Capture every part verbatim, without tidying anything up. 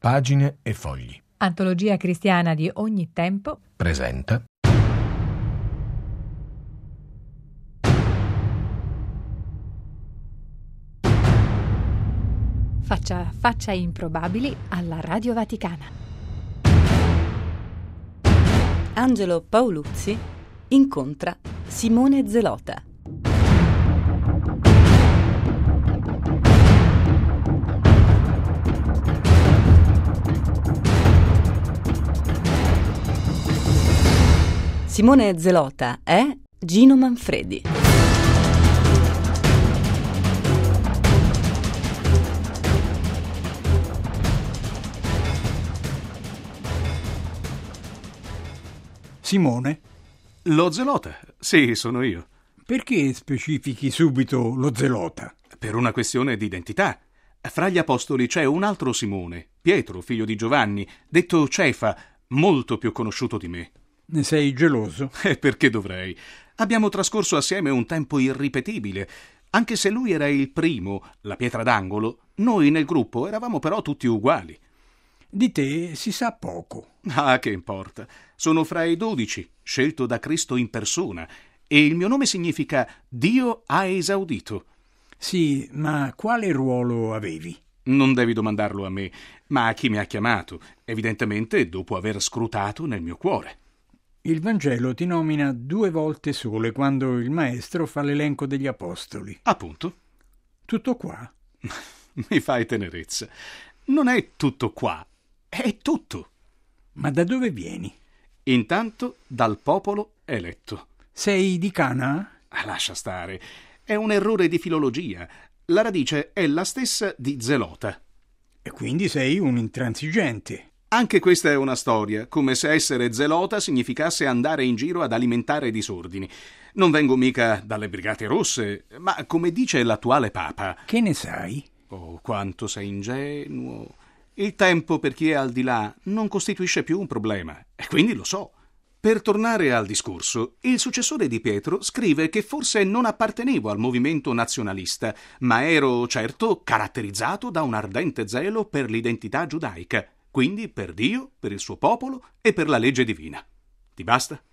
Pagine e fogli. Antologia cristiana di ogni tempo. Presenta. Faccia faccia improbabili alla Radio Vaticana. Angelo Paoluzzi incontra Simone Zelota. Simone Zelota è Gino Manfredi. Simone? Lo Zelota? Sì, sono io. Perché specifichi subito lo Zelota? Per una questione di identità. Fra gli apostoli c'è un altro Simone, Pietro, figlio di Giovanni, detto Cefa, molto più conosciuto di me. Ne sei geloso? E perché dovrei? Abbiamo trascorso assieme un tempo irripetibile. Anche se lui era il primo, la pietra d'angolo, noi nel gruppo eravamo però tutti uguali. Di te si sa poco. Ah, che importa. Sono fra i dodici, scelto da Cristo in persona, e il mio nome significa Dio ha esaudito. Sì, ma quale ruolo avevi? Non devi domandarlo a me, ma a chi mi ha chiamato, evidentemente dopo aver scrutato nel mio cuore. Il Vangelo ti nomina due volte sole quando il maestro fa l'elenco degli apostoli. Appunto. Tutto qua? Mi fai tenerezza. Non è tutto qua, è tutto. Ma da dove vieni? Intanto dal popolo eletto. Sei di Cana? Ah, lascia stare. È un errore di filologia. La radice è la stessa di Zelota. E quindi sei un intransigente. Anche questa è una storia, come se essere zelota significasse andare in giro ad alimentare disordini. Non vengo mica dalle Brigate Rosse, ma come dice l'attuale Papa... Che ne sai? Oh, quanto sei ingenuo. Il tempo per chi è al di là non costituisce più un problema, e quindi lo so. Per tornare al discorso, il successore di Pietro scrive che forse non appartenevo al movimento nazionalista, ma ero, certo, caratterizzato da un ardente zelo per l'identità giudaica. Quindi per Dio, per il suo popolo e per la legge divina. Ti basta?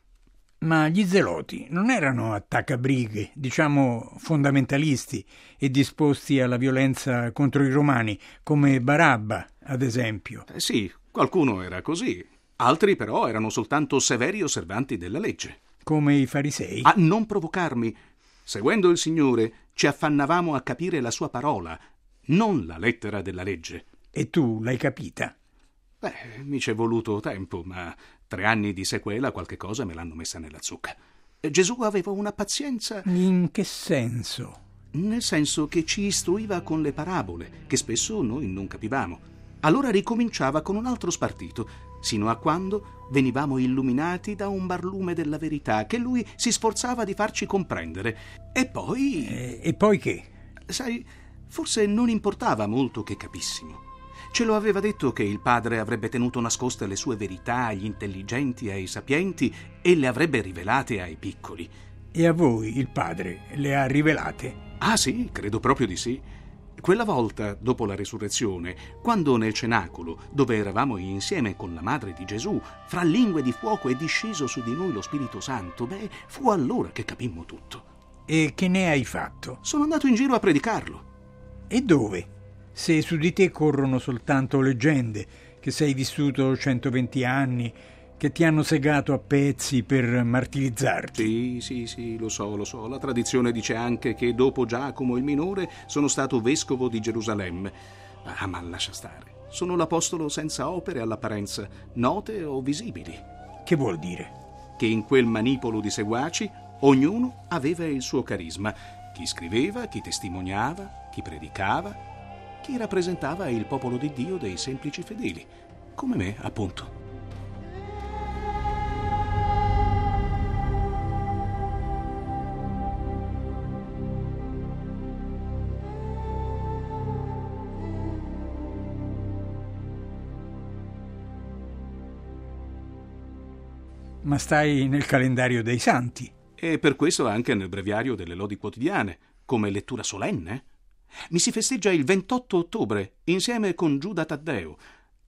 Ma gli zeloti non erano attaccabrighe, diciamo fondamentalisti e disposti alla violenza contro i romani, come Barabba, ad esempio? Eh sì, qualcuno era così. Altri però erano soltanto severi osservanti della legge. Come i farisei? A non provocarmi. Seguendo il Signore, ci affannavamo a capire la sua parola, non la lettera della legge. E tu l'hai capita? Beh, mi c'è voluto tempo, ma tre anni di sequela qualche cosa me l'hanno messa nella zucca. Gesù aveva una pazienza... In che senso? Nel senso che ci istruiva con le parabole, che spesso noi non capivamo. Allora ricominciava con un altro spartito, sino a quando venivamo illuminati da un barlume della verità che lui si sforzava di farci comprendere. E poi... E, e poi che? Sai, forse non importava molto che capissimo. Ce lo aveva detto che il padre avrebbe tenuto nascoste le sue verità agli intelligenti e ai sapienti e le avrebbe rivelate ai piccoli. E a voi il padre le ha rivelate? Ah sì, credo proprio di sì. Quella volta, dopo la risurrezione, quando nel cenacolo, dove eravamo insieme con la madre di Gesù, fra lingue di fuoco è disceso su di noi lo Spirito Santo, beh, fu allora che capimmo tutto. E che ne hai fatto? Sono andato in giro a predicarlo. E dove? Se su di te corrono soltanto leggende, che sei vissuto centoventi anni, che ti hanno segato a pezzi per martirizzarti. Sì, sì, sì, lo so, lo so. La tradizione dice anche che dopo Giacomo il Minore sono stato vescovo di Gerusalemme. Ah, ma lascia stare. Sono l'apostolo senza opere all'apparenza, note o visibili. Che vuol dire? Che in quel manipolo di seguaci ognuno aveva il suo carisma. Chi scriveva, chi testimoniava, chi predicava, chi rappresentava il popolo di Dio dei semplici fedeli, come me, appunto. Ma stai nel calendario dei santi. E per questo anche nel breviario delle lodi quotidiane, come lettura solenne. Mi si festeggia il ventotto ottobre, insieme con Giuda Taddeo.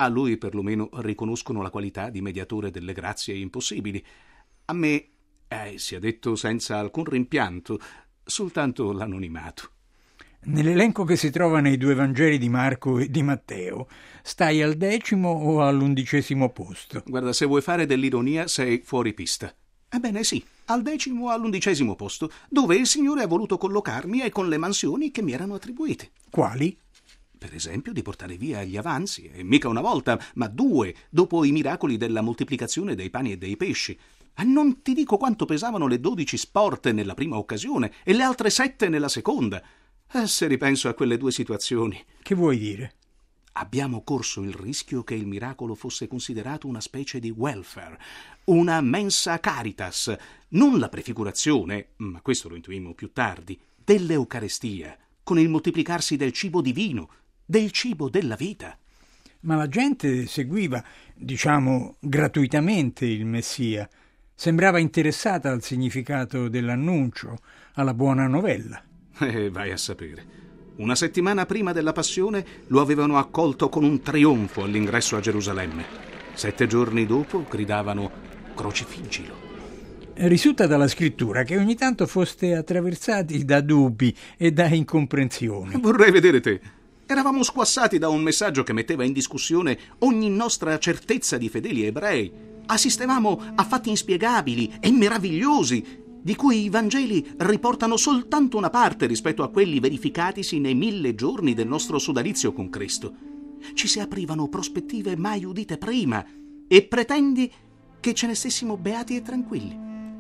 A lui perlomeno riconoscono la qualità di mediatore delle grazie impossibili. A me, eh, sia detto senza alcun rimpianto, soltanto l'anonimato. Nell'elenco che si trova nei due Vangeli di Marco e di Matteo, stai al decimo o all'undicesimo posto? Guarda, se vuoi fare dell'ironia sei fuori pista. Ebbene sì, al decimo o all'undicesimo posto, dove il Signore ha voluto collocarmi e con le mansioni che mi erano attribuite. Quali? Per esempio di portare via gli avanzi, e mica una volta, ma due, dopo i miracoli della moltiplicazione dei pani e dei pesci. E non ti dico quanto pesavano le dodici sporte nella prima occasione e le altre sette nella seconda. E se ripenso a quelle due situazioni... Che vuoi dire? Abbiamo corso il rischio che il miracolo fosse considerato una specie di welfare, una mensa caritas, non la prefigurazione, ma questo lo intuimmo più tardi, dell'Eucarestia, con il moltiplicarsi del cibo divino, del cibo della vita. Ma la gente seguiva, diciamo, gratuitamente il Messia. Sembrava interessata al significato dell'annuncio, alla buona novella. E vai a sapere. Una settimana prima della passione lo avevano accolto con un trionfo all'ingresso a Gerusalemme. Sette giorni dopo gridavano «Crocifiggilo». Risulta dalla scrittura che ogni tanto foste attraversati da dubbi e da incomprensioni. Vorrei vedere te. Eravamo squassati da un messaggio che metteva in discussione ogni nostra certezza di fedeli ebrei. Assistevamo a fatti inspiegabili e meravigliosi, di cui i Vangeli riportano soltanto una parte rispetto a quelli verificatisi nei mille giorni del nostro sodalizio con Cristo. Ci si aprivano prospettive mai udite prima e pretendi che ce ne stessimo beati e tranquilli.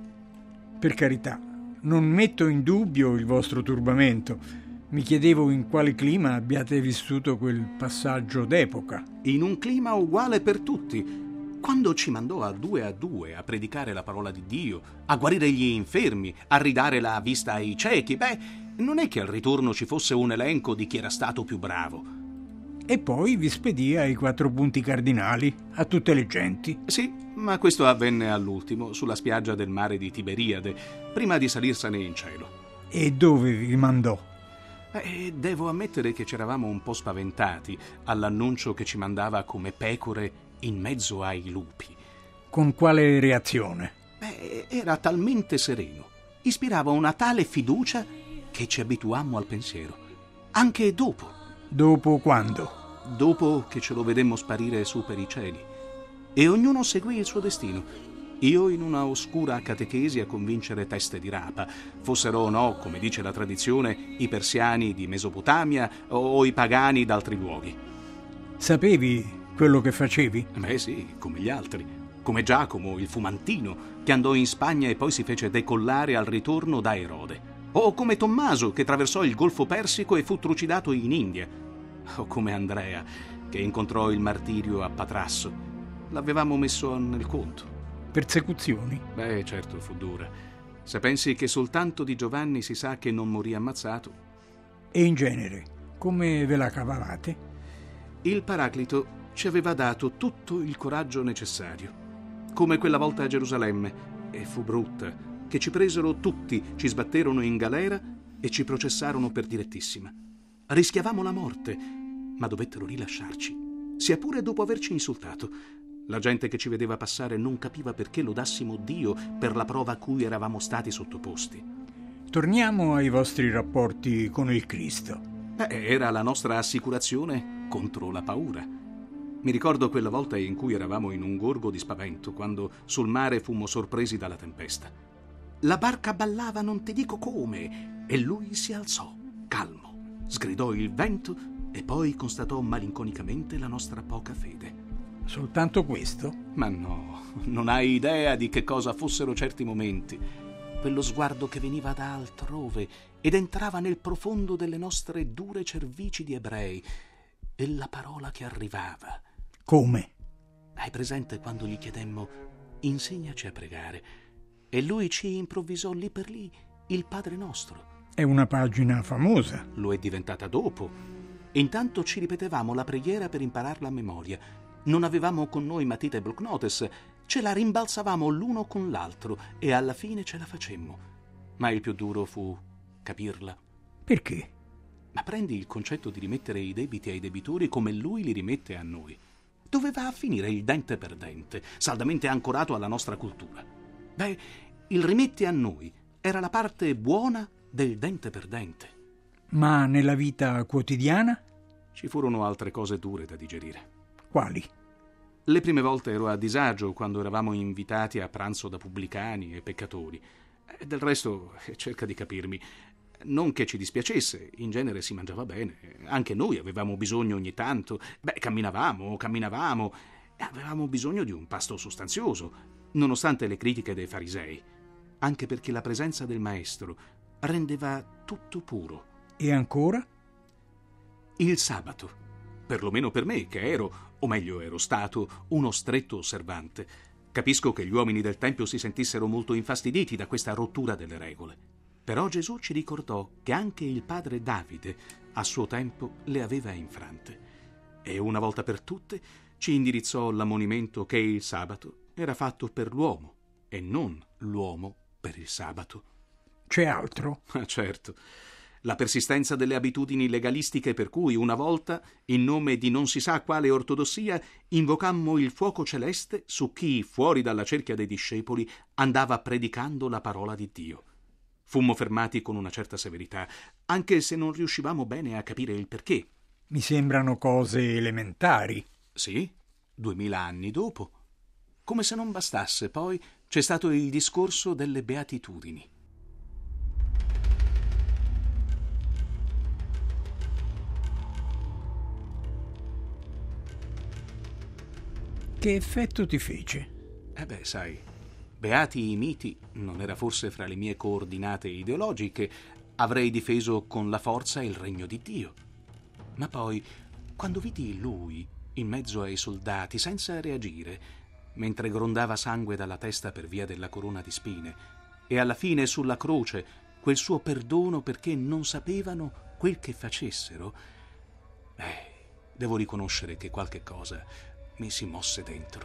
Per carità, non metto in dubbio il vostro turbamento. Mi chiedevo in quale clima abbiate vissuto quel passaggio d'epoca. In un clima uguale per tutti. Quando ci mandò a due a due a predicare la parola di Dio, a guarire gli infermi, a ridare la vista ai ciechi, beh, non è che al ritorno ci fosse un elenco di chi era stato più bravo. E poi vi spedì ai quattro punti cardinali, a tutte le genti. Sì, ma questo avvenne all'ultimo, sulla spiaggia del mare di Tiberiade, prima di salirsene in cielo. E dove vi mandò? Eh, devo ammettere che c'eravamo un po' spaventati all'annuncio che ci mandava come pecore in mezzo ai lupi. Con quale reazione? Beh, era talmente sereno, ispirava una tale fiducia che ci abituammo al pensiero. Anche dopo. Dopo quando? Dopo che ce lo vedemmo sparire su per i cieli. E ognuno seguì il suo destino. Io in una oscura catechesi a convincere teste di rapa, fossero o no, come dice la tradizione, i persiani di Mesopotamia o i pagani d'altri luoghi. Sapevi quello che facevi? Beh sì, come gli altri. Come Giacomo, il fumantino, che andò in Spagna e poi si fece decollare al ritorno da Erode. O come Tommaso, che attraversò il Golfo Persico e fu trucidato in India. O come Andrea, che incontrò il martirio a Patrasso. L'avevamo messo nel conto. Persecuzioni? Beh, certo, fu dura. Se pensi che soltanto di Giovanni si sa che non morì ammazzato. E in genere, come ve la cavavate? Il Paraclito ci aveva dato tutto il coraggio necessario. Come quella volta a Gerusalemme, e fu brutta, che ci presero tutti, ci sbatterono in galera e ci processarono per direttissima. Rischiavamo la morte, ma dovettero rilasciarci, sia pure dopo averci insultato. La gente che ci vedeva passare non capiva perché lodassimo Dio per la prova a cui eravamo stati sottoposti. Torniamo ai vostri rapporti con il Cristo. Beh, era la nostra assicurazione contro la paura. Mi ricordo quella volta in cui eravamo in un gorgo di spavento, quando sul mare fummo sorpresi dalla tempesta. La barca ballava non ti dico come, e lui si alzò, calmo, sgridò il vento e poi constatò malinconicamente la nostra poca fede. Soltanto questo? Ma no, non hai idea di che cosa fossero certi momenti. Quello sguardo che veniva da altrove ed entrava nel profondo delle nostre dure cervici di ebrei, e la parola che arrivava. Come? Hai presente quando gli chiedemmo insegnaci a pregare e lui ci improvvisò lì per lì il Padre Nostro? È una pagina famosa. Lo è diventata dopo. Intanto ci ripetevamo la preghiera per impararla a memoria. Non avevamo con noi matite e bloc notes, ce la rimbalzavamo l'uno con l'altro e alla fine ce la facemmo. Ma il più duro fu capirla. Perché? Ma prendi il concetto di rimettere i debiti ai debitori come lui li rimette a noi. Dove va a finire il dente per dente, saldamente ancorato alla nostra cultura? Beh, il rimetti a noi era la parte buona del dente per dente. Ma nella vita quotidiana? Ci furono altre cose dure da digerire. Quali? Le prime volte ero a disagio quando eravamo invitati a pranzo da pubblicani e peccatori. Del resto, cerca di capirmi, non che ci dispiacesse, in genere si mangiava bene, anche noi avevamo bisogno ogni tanto, beh, camminavamo, camminavamo, e avevamo bisogno di un pasto sostanzioso, nonostante le critiche dei farisei, anche perché la presenza del maestro rendeva tutto puro. E ancora? Il sabato, perlomeno per me, che ero, o meglio ero stato, uno stretto osservante. Capisco che gli uomini del Tempio si sentissero molto infastiditi da questa rottura delle regole. Però Gesù ci ricordò che anche il padre Davide, a suo tempo, le aveva infrante. E una volta per tutte ci indirizzò l'ammonimento che il sabato era fatto per l'uomo e non l'uomo per il sabato. C'è altro? Ah, certo. La persistenza delle abitudini legalistiche per cui una volta, in nome di non si sa quale ortodossia, invocammo il fuoco celeste su chi, fuori dalla cerchia dei discepoli, andava predicando la parola di Dio. Fummo fermati con una certa severità, anche se non riuscivamo bene a capire il perché. Mi sembrano cose elementari. Sì, duemila anni dopo. Come se non bastasse, poi c'è stato il discorso delle beatitudini. Che effetto ti fece? Eh beh, sai, beati i miti non era forse fra le mie coordinate ideologiche, avrei difeso con la forza il regno di Dio. Ma poi, quando vidi lui in mezzo ai soldati, senza reagire, mentre grondava sangue dalla testa per via della corona di spine, e alla fine sulla croce quel suo perdono perché non sapevano quel che facessero, eh, devo riconoscere che qualche cosa mi si mosse dentro.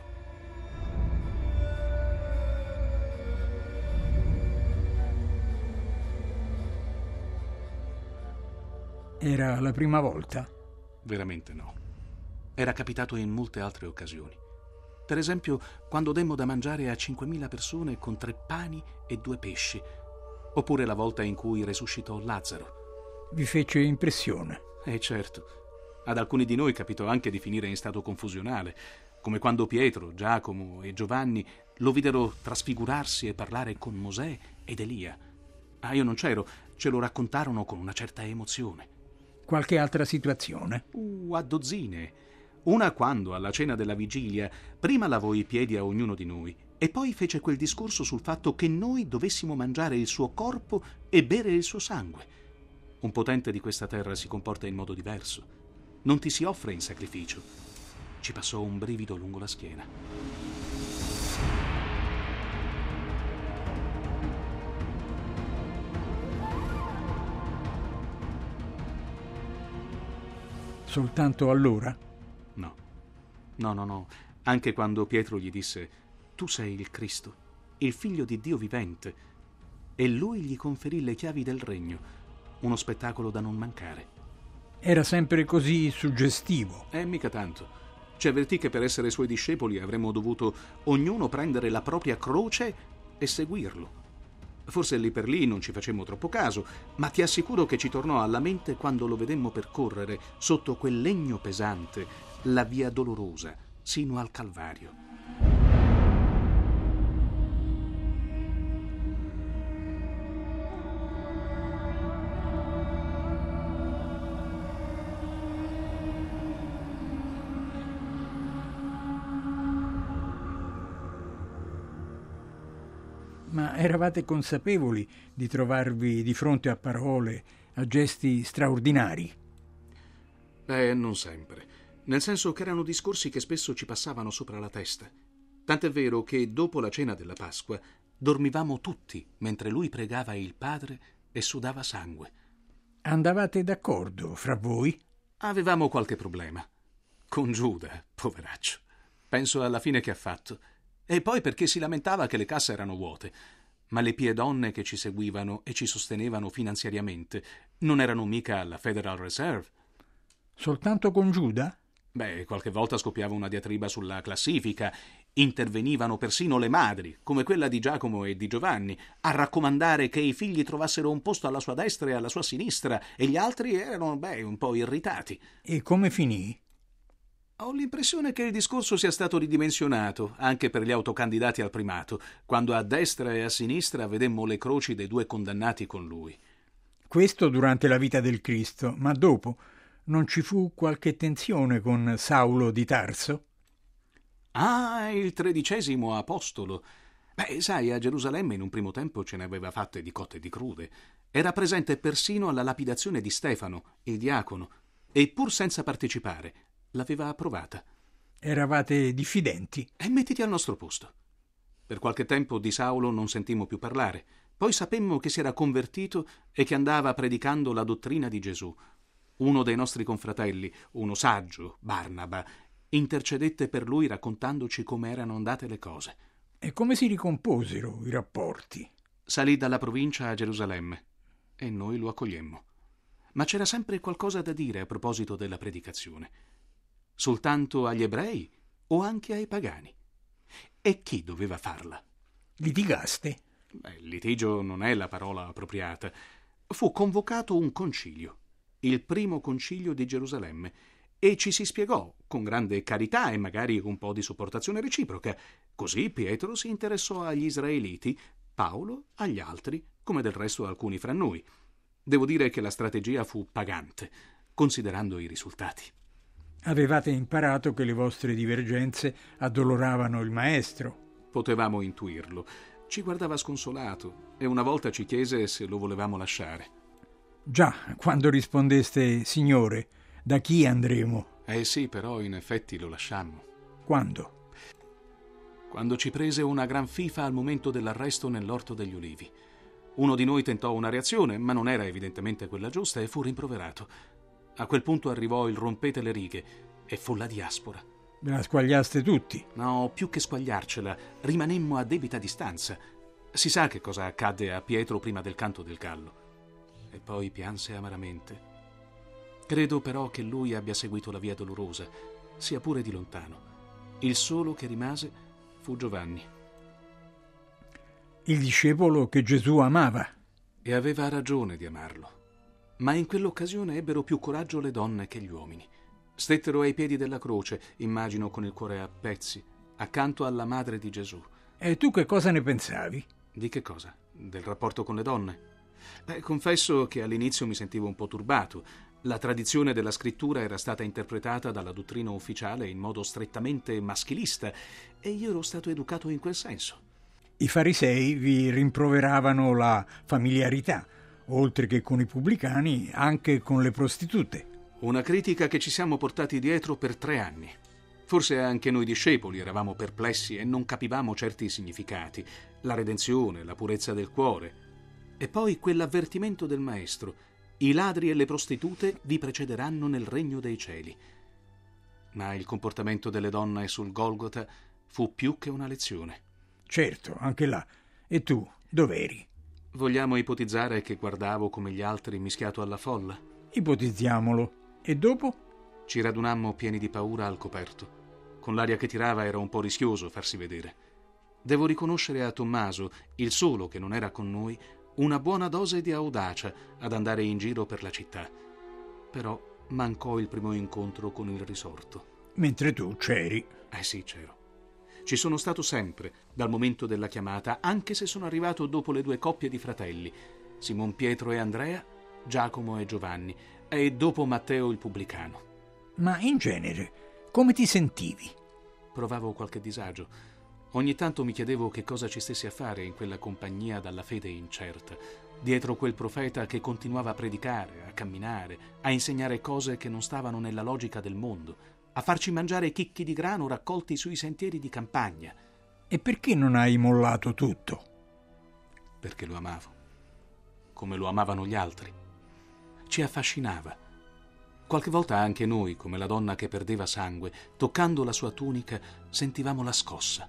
Era la prima volta? Veramente no. Era capitato in molte altre occasioni. Per esempio, quando demmo da mangiare a cinquemila persone con tre pani e due pesci, oppure la volta in cui resuscitò Lazzaro. Vi fece impressione? Eh certo. Ad alcuni di noi capitò anche di finire in stato confusionale, come quando Pietro, Giacomo e Giovanni lo videro trasfigurarsi e parlare con Mosè ed Elia. Ah, io non c'ero, ce lo raccontarono con una certa emozione. Qualche altra situazione? Uh, a dozzine. Una quando, alla cena della vigilia, prima lavò i piedi a ognuno di noi e poi fece quel discorso sul fatto che noi dovessimo mangiare il suo corpo e bere il suo sangue. Un potente di questa terra si comporta in modo diverso. Non ti si offre in sacrificio. Ci passò un brivido lungo la schiena. Soltanto allora? No, no, no, no. Anche quando Pietro gli disse: tu sei il Cristo, il figlio di Dio vivente, e lui gli conferì le chiavi del regno, uno spettacolo da non mancare. Era sempre così suggestivo? Eh, mica tanto. Ci avvertì che per essere suoi discepoli avremmo dovuto ognuno prendere la propria croce e seguirlo. Forse lì per lì non ci facemmo troppo caso, ma ti assicuro che ci tornò alla mente quando lo vedemmo percorrere sotto quel legno pesante la via dolorosa sino al Calvario. Ma eravate consapevoli di trovarvi di fronte a parole, a gesti straordinari? Eh, non sempre. Nel senso che erano discorsi che spesso ci passavano sopra la testa. Tant'è vero che dopo la cena della Pasqua dormivamo tutti mentre lui pregava il Padre e sudava sangue. Andavate d'accordo fra voi? Avevamo qualche problema. Con Giuda, poveraccio. Penso alla fine che ha fatto. E poi perché si lamentava che le casse erano vuote. Ma le pie donne che ci seguivano e ci sostenevano finanziariamente non erano mica alla Federal Reserve. Soltanto con Giuda? Beh, qualche volta scoppiava una diatriba sulla classifica, intervenivano persino le madri, come quella di Giacomo e di Giovanni, a raccomandare che i figli trovassero un posto alla sua destra e alla sua sinistra, e gli altri erano, beh, un po' irritati. E come finì? Ho l'impressione che il discorso sia stato ridimensionato, anche per gli autocandidati al primato, quando a destra e a sinistra vedemmo le croci dei due condannati con lui. Questo durante la vita del Cristo, ma dopo non ci fu qualche tensione con Saulo di Tarso? Ah, il tredicesimo apostolo. Beh, sai, a Gerusalemme in un primo tempo ce ne aveva fatte di cotte e di crude. Era presente persino alla lapidazione di Stefano, il diacono, e pur senza partecipare, l'aveva approvata. Eravate diffidenti? E mettiti al nostro posto. Per qualche tempo di Saulo non sentimmo più parlare. Poi sapemmo che si era convertito e che andava predicando la dottrina di Gesù. Uno dei nostri confratelli, uno saggio, Barnaba, intercedette per lui raccontandoci come erano andate le cose. E come si ricomposero i rapporti? Salì dalla provincia a Gerusalemme e noi lo accogliemmo. Ma c'era sempre qualcosa da dire a proposito della predicazione. Soltanto agli ebrei o anche ai pagani? E chi doveva farla? Litigaste? Beh, litigio non è la parola appropriata. Fu convocato un concilio, il primo concilio di Gerusalemme, e ci si spiegò con grande carità e magari un po' di sopportazione reciproca. Così Pietro si interessò agli israeliti, Paolo agli altri, come del resto alcuni fra noi. Devo dire che la strategia fu pagante, considerando i risultati. Avevate imparato che le vostre divergenze addoloravano il maestro. Potevamo intuirlo. Ci guardava sconsolato e una volta ci chiese se lo volevamo lasciare. Già, quando rispondeste, Signore, da chi andremo? Eh sì, però in effetti lo lasciammo. Quando? Quando ci prese una gran fifa al momento dell'arresto nell'Orto degli Ulivi. Uno di noi tentò una reazione, ma non era evidentemente quella giusta e fu rimproverato. A quel punto arrivò il rompete le righe e fu la diaspora. Ve la squagliaste tutti? No, più che squagliarcela, rimanemmo a debita distanza. Si sa che cosa accadde a Pietro prima del canto del gallo. E poi pianse amaramente. Credo però che lui abbia seguito la via dolorosa, sia pure di lontano. Il solo che rimase fu Giovanni. Il discepolo che Gesù amava. E aveva ragione di amarlo. Ma in quell'occasione ebbero più coraggio le donne che gli uomini. Stettero ai piedi della croce, immagino con il cuore a pezzi, accanto alla madre di Gesù. E tu che cosa ne pensavi? Di che cosa? Del rapporto con le donne? Beh, confesso che all'inizio mi sentivo un po' turbato. La tradizione della scrittura era stata interpretata dalla dottrina ufficiale in modo strettamente maschilista e io ero stato educato in quel senso. I farisei vi rimproveravano la familiarità, oltre che con i pubblicani, anche con le prostitute. Una critica che ci siamo portati dietro per tre anni. Forse anche noi discepoli eravamo perplessi e non capivamo certi significati, la redenzione, la purezza del cuore. E poi quell'avvertimento del maestro: i ladri e le prostitute vi precederanno nel regno dei cieli. Ma il comportamento delle donne sul Golgota fu più che una lezione. Certo, anche là. E tu, dov'eri? Vogliamo ipotizzare che guardavo come gli altri mischiato alla folla? Ipotizziamolo. E dopo? Ci radunammo pieni di paura al coperto. Con l'aria che tirava era un po' rischioso farsi vedere. Devo riconoscere a Tommaso, il solo che non era con noi, una buona dose di audacia ad andare in giro per la città. Però mancò il primo incontro con il risorto. Mentre tu c'eri. Eh sì, c'ero. Ci sono stato sempre, dal momento della chiamata, anche se sono arrivato dopo le due coppie di fratelli, Simon Pietro e Andrea, Giacomo e Giovanni, e dopo Matteo il pubblicano. Ma in genere, come ti sentivi? Provavo qualche disagio. Ogni tanto mi chiedevo che cosa ci stessi a fare in quella compagnia dalla fede incerta, dietro quel profeta che continuava a predicare, a camminare, a insegnare cose che non stavano nella logica del mondo, a farci mangiare chicchi di grano raccolti sui sentieri di campagna. E perché non hai mollato tutto? Perché lo amavo, come lo amavano gli altri. Ci affascinava. Qualche volta anche noi, come la donna che perdeva sangue, toccando la sua tunica, sentivamo la scossa.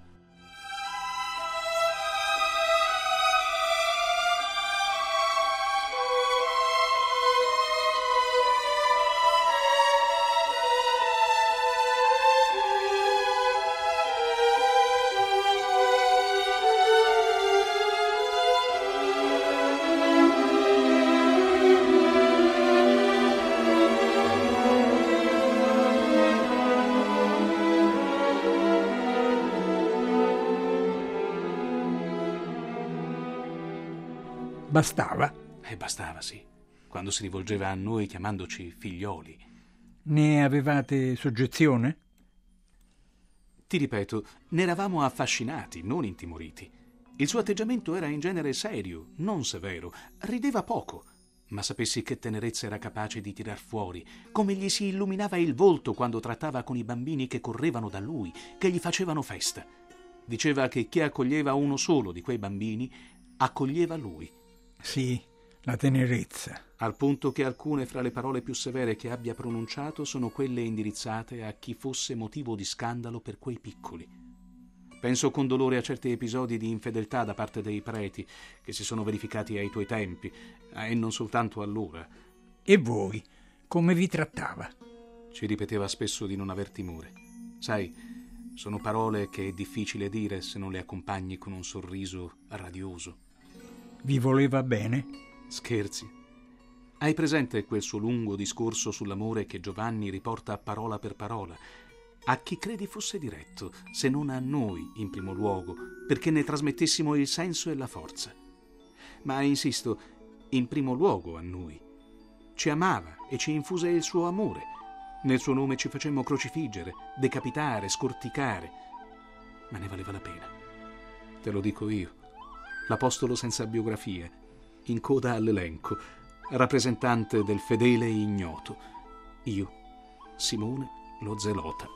Bastava? E bastava, sì, quando si rivolgeva a noi chiamandoci figlioli. Ne avevate soggezione? Ti ripeto, ne eravamo affascinati, non intimoriti. Il suo atteggiamento era in genere serio, non severo, rideva poco, ma sapessi che tenerezza era capace di tirar fuori, come gli si illuminava il volto quando trattava con i bambini che correvano da lui, che gli facevano festa. Diceva che chi accoglieva uno solo di quei bambini accoglieva lui. Sì, la tenerezza. Al punto che alcune fra le parole più severe che abbia pronunciato sono quelle indirizzate a chi fosse motivo di scandalo per quei piccoli. Penso con dolore a certi episodi di infedeltà da parte dei preti che si sono verificati ai tuoi tempi, e non soltanto allora. E voi, come vi trattava? Ci ripeteva spesso di non aver timore. Sai, sono parole che è difficile dire se non le accompagni con un sorriso radioso. Vi voleva bene? Scherzi. Hai presente quel suo lungo discorso sull'amore che Giovanni riporta parola per parola? A chi credi fosse diretto, se non a noi in primo luogo, perché ne trasmettessimo il senso e la forza. Ma insisto, in primo luogo a noi. Ci amava e ci infuse il suo amore. Nel suo nome ci facemmo crocifiggere, decapitare, scorticare. Ma ne valeva la pena. Te lo dico io, l'apostolo senza biografia, in coda all'elenco, rappresentante del fedele ignoto. Io, Simone lo Zelota.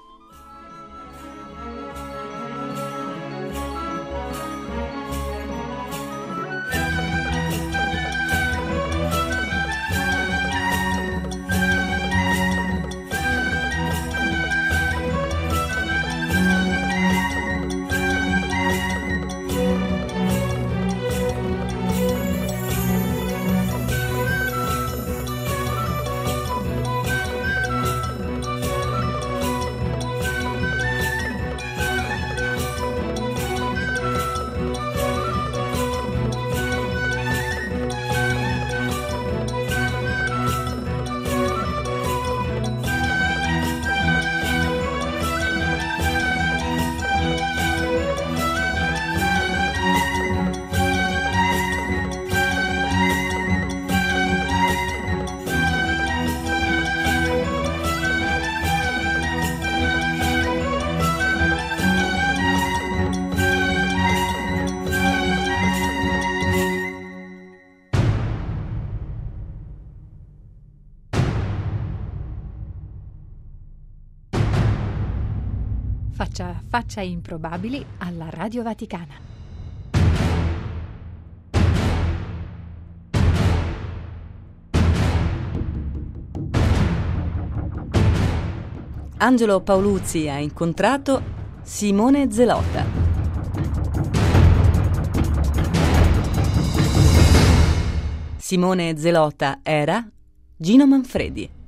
Faccia Faccia improbabili alla Radio Vaticana. Angelo Paoluzzi ha incontrato Simone Zelota. Simone Zelota era Gino Manfredi.